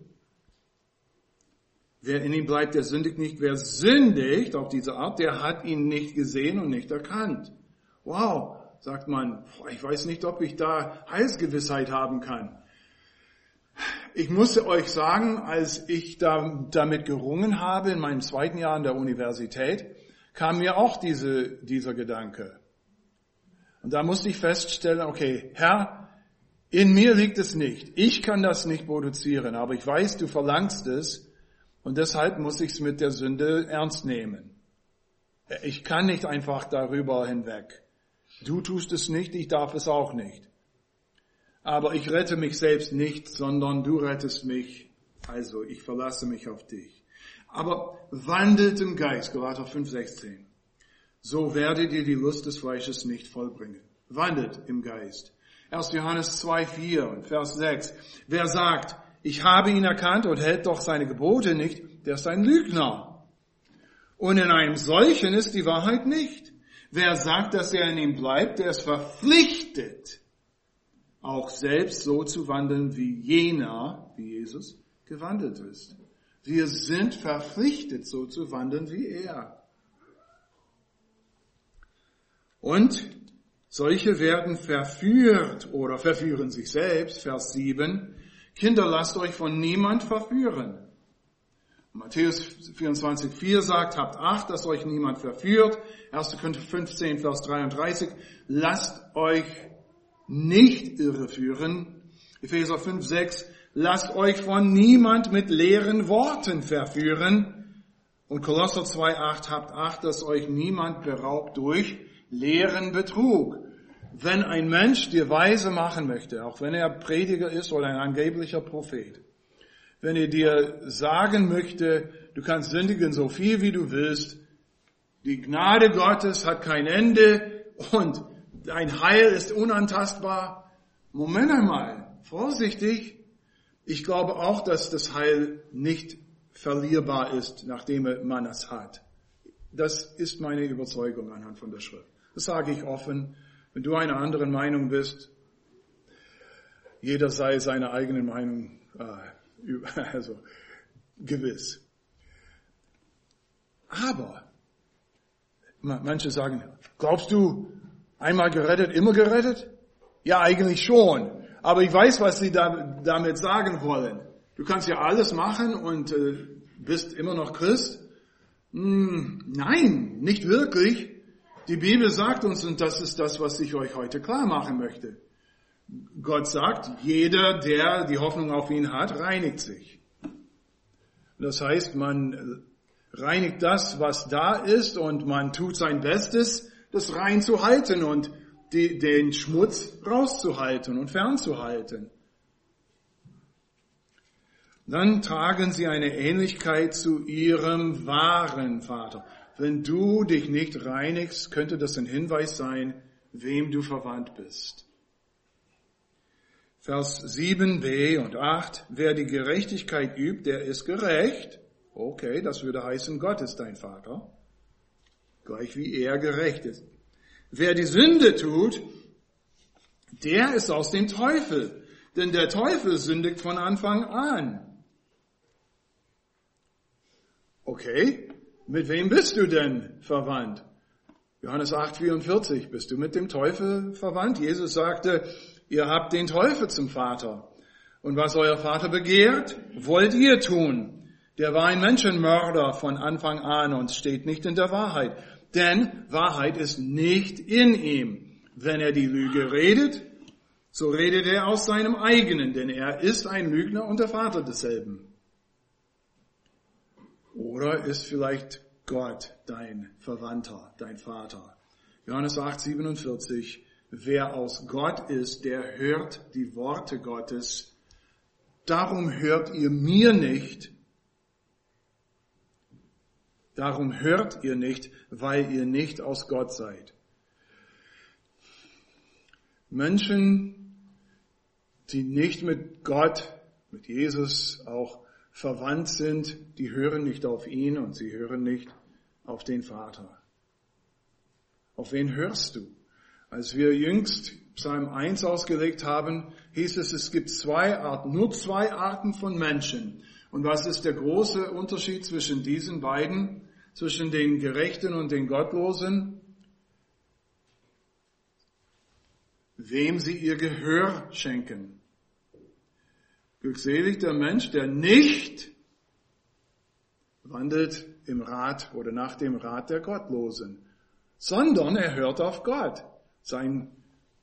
Wer in ihm bleibt, der sündigt nicht. Wer sündigt auf diese Art, der hat ihn nicht gesehen und nicht erkannt. Wow, sagt man, ich weiß nicht, ob ich da Heilsgewissheit haben kann. Ich musste euch sagen, als ich da, damit gerungen habe in meinem zweiten Jahr an der Universität, kam mir auch diese, dieser Gedanke. Und da musste ich feststellen, okay, Herr, in mir liegt es nicht. Ich kann das nicht produzieren, aber ich weiß, du verlangst es und deshalb muss ich es mit der Sünde ernst nehmen. Ich kann nicht einfach darüber hinweg. Du tust es nicht, ich darf es auch nicht. Aber ich rette mich selbst nicht, sondern du rettest mich. Also, ich verlasse mich auf dich. Aber wandelt im Geist, Galater fünf, sechzehn. So werdet ihr die Lust des Fleisches nicht vollbringen. Wandelt im Geist. erster Johannes zwei, vier und Vers sechs. Wer sagt, ich habe ihn erkannt und hält doch seine Gebote nicht, der ist ein Lügner. Und in einem solchen ist die Wahrheit nicht. Wer sagt, dass er in ihm bleibt, der ist verpflichtet, auch selbst so zu wandeln, wie jener, wie Jesus, gewandelt ist. Wir sind verpflichtet, so zu wandeln wie er. Und solche werden verführt oder verführen sich selbst, Vers sieben. Kinder, lasst euch von niemand verführen. Matthäus vierundzwanzig, vier sagt, habt Acht, dass euch niemand verführt. erster Korinther fünfzehn, Vers dreiunddreißig. Lasst euch nicht irreführen. Epheser fünf, sechs. Lasst euch von niemand mit leeren Worten verführen. Und Kolosser zwei, acht. Habt Acht, dass euch niemand beraubt durch leeren Betrug. Wenn ein Mensch dir weise machen möchte, auch wenn er Prediger ist oder ein angeblicher Prophet, wenn er dir sagen möchte, du kannst sündigen so viel wie du willst, die Gnade Gottes hat kein Ende und dein Heil ist unantastbar. Moment einmal, vorsichtig. Ich glaube auch, dass das Heil nicht verlierbar ist, nachdem man es hat. Das ist meine Überzeugung anhand von der Schrift. Das sage ich offen. Wenn du einer anderen Meinung bist, jeder sei seiner eigenen Meinung äh, also gewiss. Aber manche sagen, glaubst du, einmal gerettet, immer gerettet? Ja, eigentlich schon. Aber ich weiß, was sie da, damit sagen wollen. Du kannst ja alles machen und äh, bist immer noch Christ. Hm, nein, nicht wirklich. Die Bibel sagt uns, und das ist das, was ich euch heute klar machen möchte. Gott sagt, jeder, der die Hoffnung auf ihn hat, reinigt sich. Das heißt, man reinigt das, was da ist, und man tut sein Bestes, das rein zu halten und die, den Schmutz rauszuhalten und fernzuhalten. Dann tragen sie eine Ähnlichkeit zu ihrem wahren Vater. Wenn du dich nicht reinigst, könnte das ein Hinweis sein, wem du verwandt bist. Vers sieben b und acht. Wer die Gerechtigkeit übt, der ist gerecht. Okay, das würde heißen, Gott ist dein Vater. Gleich wie er gerecht ist. Wer die Sünde tut, der ist aus dem Teufel. Denn der Teufel sündigt von Anfang an. Okay, mit wem bist du denn verwandt? Johannes acht vierundvierzig, bist du mit dem Teufel verwandt? Jesus sagte, ihr habt den Teufel zum Vater. Und was euer Vater begehrt, wollt ihr tun. Der war ein Menschenmörder von Anfang an und steht nicht in der Wahrheit. Denn Wahrheit ist nicht in ihm. Wenn er die Lüge redet, so redet er aus seinem eigenen, denn er ist ein Lügner und der Vater desselben. Oder ist vielleicht Gott dein Verwandter, dein Vater? Johannes acht siebenundvierzig. Wer aus Gott ist, der hört die Worte Gottes. Darum hört ihr mir nicht. Darum hört ihr nicht, weil ihr nicht aus Gott seid. Menschen, die nicht mit Gott, mit Jesus auch verwandt sind, die hören nicht auf ihn und sie hören nicht auf den Vater. Auf wen hörst du? Als wir jüngst Psalm eins ausgelegt haben, hieß es, es gibt zwei Arten, nur zwei Arten von Menschen. Und was ist der große Unterschied zwischen diesen beiden, zwischen den Gerechten und den Gottlosen? Wem sie ihr Gehör schenken. Glückselig der Mensch, der nicht wandelt im Rat oder nach dem Rat der Gottlosen, sondern er hört auf Gott. Sein,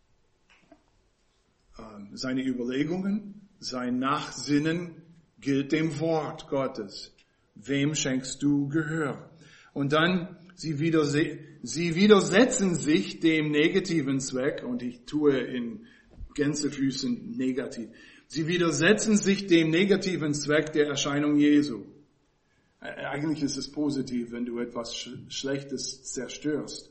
äh, seine Überlegungen, sein Nachsinnen gilt dem Wort Gottes. Wem schenkst du Gehör? Und dann, sie, widerse- sie widersetzen sich dem negativen Zweck, und ich tue in Gänsefüßen negativ. Sie widersetzen sich dem negativen Zweck der Erscheinung Jesu. Eigentlich ist es positiv, wenn du etwas Schlechtes zerstörst.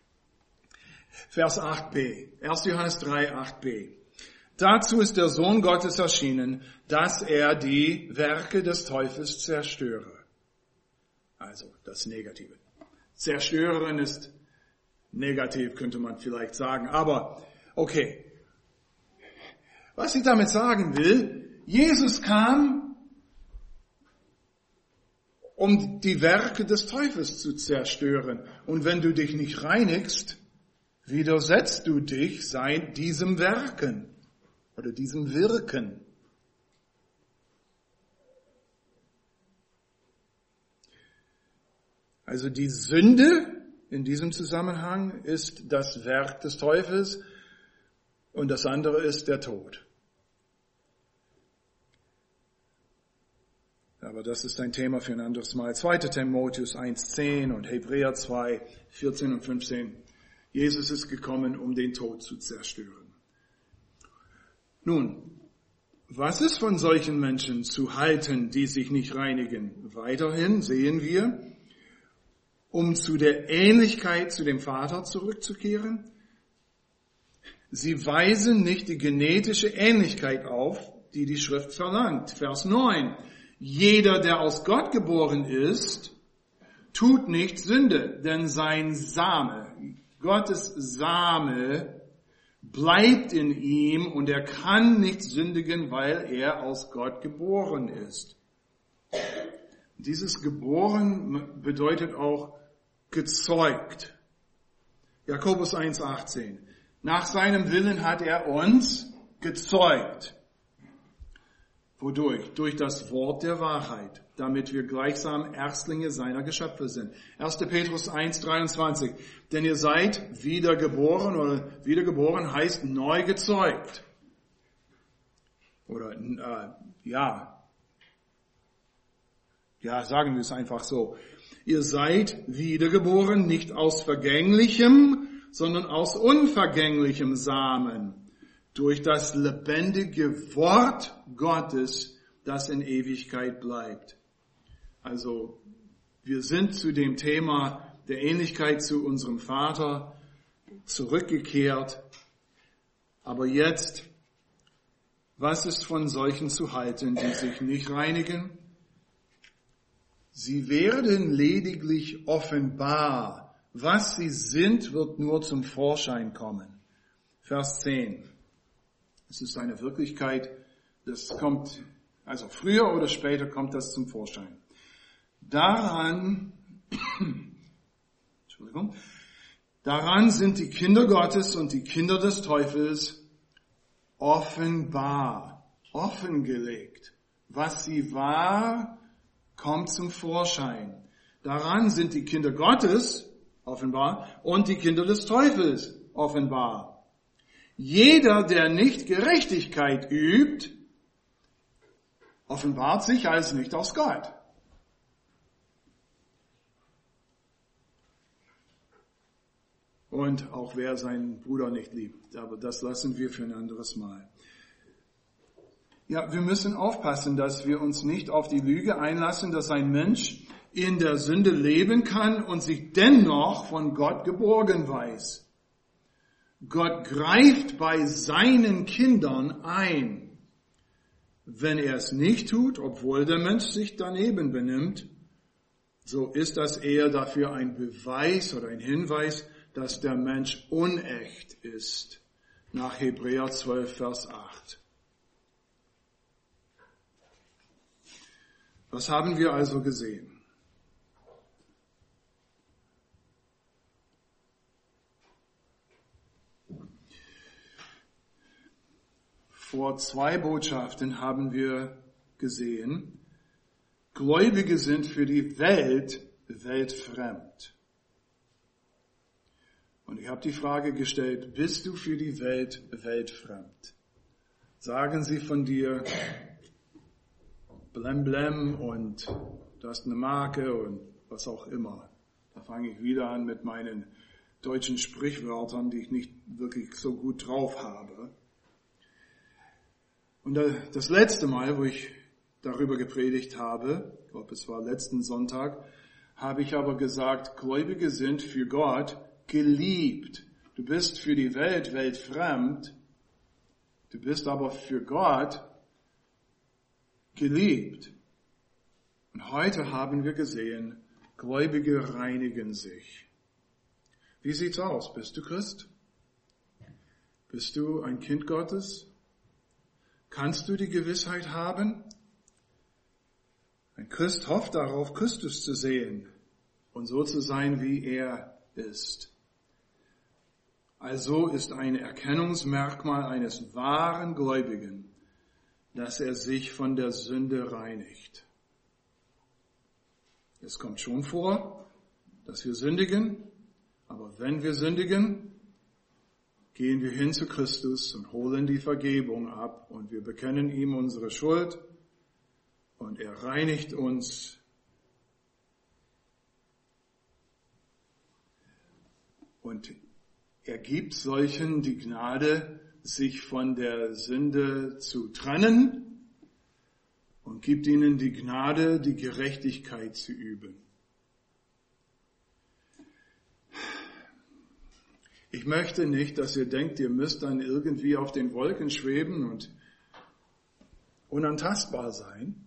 Vers acht b, erster Johannes drei, acht b. Dazu ist der Sohn Gottes erschienen, dass er die Werke des Teufels zerstöre. Also das Negative. Zerstören ist negativ, könnte man vielleicht sagen. Aber okay, was ich damit sagen will, Jesus kam, um die Werke des Teufels zu zerstören. Und wenn du dich nicht reinigst, widersetzt du dich seit diesem Werken oder diesem Wirken. Also die Sünde in diesem Zusammenhang ist das Werk des Teufels und das andere ist der Tod. Aber das ist ein Thema für ein anderes Mal. zweiter Timotheus eins zehn und Hebräer zwei vierzehn und fünfzehn. Jesus ist gekommen, um den Tod zu zerstören. Nun, Was ist von solchen Menschen zu halten, die sich nicht reinigen? Weiterhin sehen wir, um zu der Ähnlichkeit zu dem Vater zurückzukehren, sie weisen nicht die genetische Ähnlichkeit auf, die die Schrift verlangt. Vers neun. Jeder, der aus Gott geboren ist, tut nicht Sünde, denn sein Same, Gottes Same, bleibt in ihm und er kann nicht sündigen, weil er aus Gott geboren ist. Dieses geboren bedeutet auch gezeugt. Jakobus eins achtzehn. Nach seinem Willen hat er uns gezeugt. Wodurch? Durch das Wort der Wahrheit, damit wir gleichsam Erstlinge seiner Geschöpfe sind. erster Petrus eins dreiundzwanzig. Denn ihr seid wiedergeboren, oder wiedergeboren heißt neu gezeugt. Oder, äh, ja, ja, sagen wir es einfach so. Ihr seid wiedergeboren, nicht aus vergänglichem, sondern aus unvergänglichem Samen, durch das lebendige Wort Gottes, das in Ewigkeit bleibt. Also, wir sind zu dem Thema der Ähnlichkeit zu unserem Vater zurückgekehrt. Aber jetzt, was ist von solchen zu halten, die sich nicht reinigen? Sie werden lediglich offenbar. Was sie sind, wird nur zum Vorschein kommen. Vers zehn. Es ist eine Wirklichkeit, das kommt, also früher oder später kommt das zum Vorschein. Daran, Entschuldigung, daran sind die Kinder Gottes und die Kinder des Teufels offenbar, offengelegt. Was sie war, kommt zum Vorschein. Daran sind die Kinder Gottes offenbar und die Kinder des Teufels offenbar. Jeder, der nicht Gerechtigkeit übt, offenbart sich als nicht aus Gott. Und auch wer seinen Bruder nicht liebt. Aber das lassen wir für ein anderes Mal. Ja, wir müssen aufpassen, dass wir uns nicht auf die Lüge einlassen, dass ein Mensch in der Sünde leben kann und sich dennoch von Gott geborgen weiß. Gott greift bei seinen Kindern ein. Wenn er es nicht tut, obwohl der Mensch sich daneben benimmt, so ist das eher dafür ein Beweis oder ein Hinweis, dass der Mensch unecht ist. Nach Hebräer zwölf, Vers acht. Was haben wir also gesehen? Vor zwei Botschaften haben wir gesehen, Gläubige sind für die Welt weltfremd. Und ich habe die Frage gestellt, bist du für die Welt weltfremd? Sagen sie von dir, blem blem und du hast eine Marke und was auch immer. Da fange ich wieder an mit meinen deutschen Sprichwörtern, die ich nicht wirklich so gut drauf habe. Und das letzte Mal, wo ich darüber gepredigt habe, ich glaube es war letzten Sonntag, habe ich aber gesagt, Gläubige sind für Gott geliebt. Du bist für die Welt weltfremd, du bist aber für Gott geliebt. Und heute haben wir gesehen, Gläubige reinigen sich. Wie sieht's aus? Bist du Christ? Bist du ein Kind Gottes? Kannst du die Gewissheit haben? Ein Christ hofft darauf, Christus zu sehen und so zu sein, wie er ist. Also ist ein Erkennungsmerkmal eines wahren Gläubigen, dass er sich von der Sünde reinigt. Es kommt schon vor, dass wir sündigen, aber wenn wir sündigen, gehen wir hin zu Christus und holen die Vergebung ab und wir bekennen ihm unsere Schuld und er reinigt uns. Und er gibt solchen die Gnade, sich von der Sünde zu trennen und gibt ihnen die Gnade, die Gerechtigkeit zu üben. Ich möchte nicht, dass ihr denkt, ihr müsst dann irgendwie auf den Wolken schweben und unantastbar sein.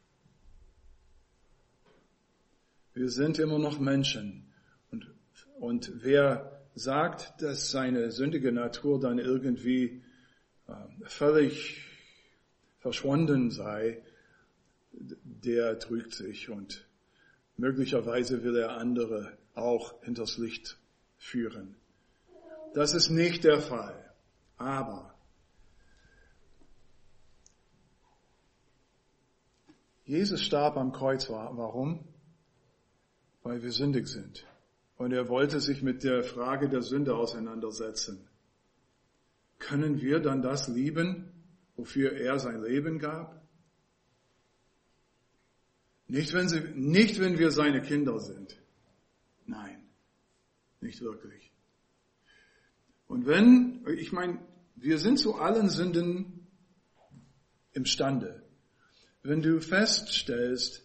Wir sind immer noch Menschen. Und, und wer sagt, dass seine sündige Natur dann irgendwie äh, völlig verschwunden sei, der trügt sich und möglicherweise will er andere auch hinters Licht führen. Das ist nicht der Fall. Aber Jesus starb am Kreuz. Warum? Weil wir sündig sind. Und er wollte sich mit der Frage der Sünde auseinandersetzen. Können wir dann das lieben, wofür er sein Leben gab? Nicht, wenn sie, nicht, wenn wir seine Kinder sind. Nein, nicht wirklich. Und wenn, ich meine, wir sind zu allen Sünden imstande. Wenn du feststellst,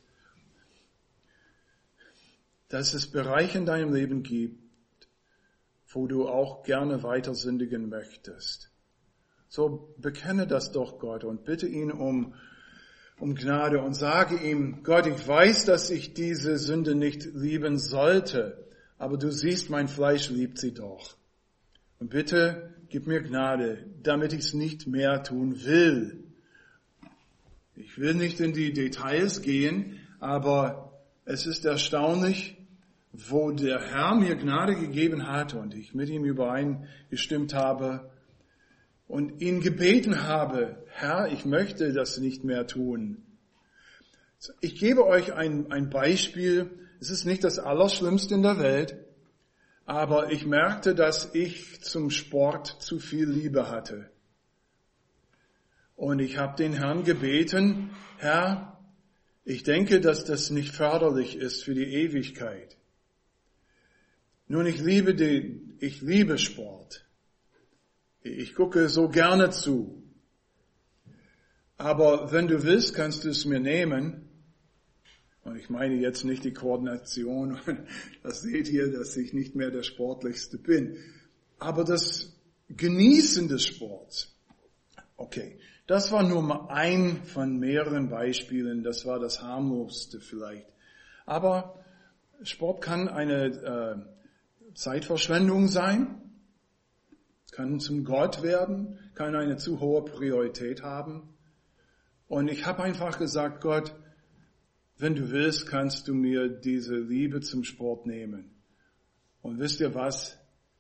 dass es Bereiche in deinem Leben gibt, wo du auch gerne weiter sündigen möchtest, so bekenne das doch Gott und bitte ihn um, um Gnade und sage ihm, Gott, ich weiß, dass ich diese Sünde nicht lieben sollte, aber du siehst, mein Fleisch liebt sie doch. Und bitte gib mir Gnade, damit ich es nicht mehr tun will. Ich will nicht in die Details gehen, aber es ist erstaunlich, wo der Herr mir Gnade gegeben hat und ich mit ihm übereingestimmt habe und ihn gebeten habe, Herr, ich möchte das nicht mehr tun. Ich gebe euch ein, ein Beispiel. Es ist nicht das Allerschlimmste in der Welt. Aber ich merkte, dass ich zum Sport zu viel Liebe hatte. Und ich habe den Herrn gebeten, Herr, ich denke, dass das nicht förderlich ist für die Ewigkeit. Nun, ich liebe den, ich liebe Sport. Ich gucke so gerne zu. Aber wenn du willst, kannst du es mir nehmen. Und ich meine jetzt nicht die Koordination, das seht ihr, dass ich nicht mehr der Sportlichste bin. Aber das Genießen des Sports. Okay, das war nur mal ein von mehreren Beispielen, das war das harmloseste vielleicht. Aber Sport kann eine äh, Zeitverschwendung sein, kann zum Gott werden, kann eine zu hohe Priorität haben. Und ich habe einfach gesagt, Gott, wenn du willst, kannst du mir diese Liebe zum Sport nehmen. Und wisst ihr was?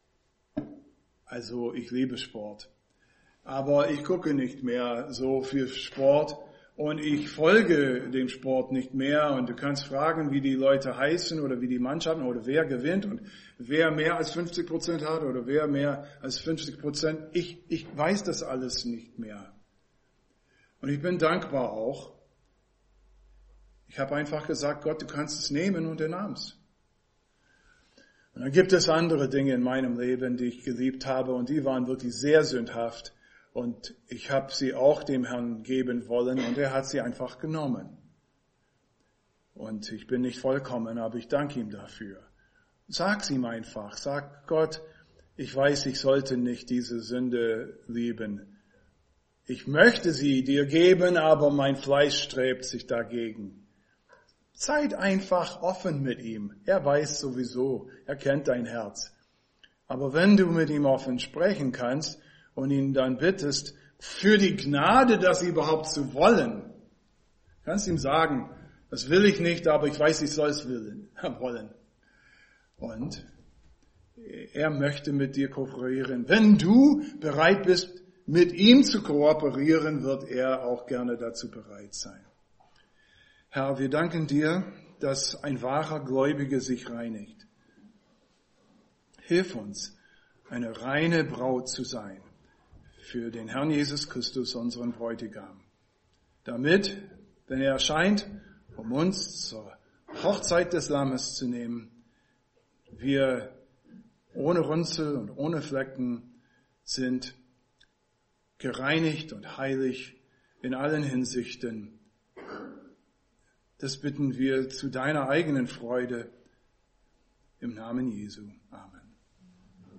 Also ich liebe Sport. Aber ich gucke nicht mehr so viel Sport und ich folge dem Sport nicht mehr. Und du kannst fragen, wie die Leute heißen oder wie die Mannschaften oder wer gewinnt und wer mehr als fünfzig Prozent hat oder wer mehr als fünfzig Prozent. Ich, ich weiß das alles nicht mehr. Und ich bin dankbar auch. Ich habe einfach gesagt, Gott, du kannst es nehmen und er nahm es. Und dann gibt es andere Dinge in meinem Leben, die ich geliebt habe und die waren wirklich sehr sündhaft. Und ich habe sie auch dem Herrn geben wollen und er hat sie einfach genommen. Und ich bin nicht vollkommen, aber ich danke ihm dafür. Sag's ihm einfach. Sag Gott, ich weiß, ich sollte nicht diese Sünde lieben. Ich möchte sie dir geben, aber mein Fleisch strebt sich dagegen. Seid einfach offen mit ihm. Er weiß sowieso, er kennt dein Herz. Aber wenn du mit ihm offen sprechen kannst und ihn dann bittest, für die Gnade, das überhaupt zu wollen, kannst ihm sagen, das will ich nicht, aber ich weiß, ich soll es wollen. Und er möchte mit dir kooperieren. Wenn du bereit bist, mit ihm zu kooperieren, wird er auch gerne dazu bereit sein. Herr, wir danken dir, dass ein wahrer Gläubiger sich reinigt. Hilf uns, eine reine Braut zu sein für den Herrn Jesus Christus, unseren Bräutigam. Damit, wenn er erscheint, um uns zur Hochzeit des Lammes zu nehmen, wir ohne Runzel und ohne Flecken sind gereinigt und heilig in allen Hinsichten. Das bitten wir zu deiner eigenen Freude im Namen Jesu. Amen.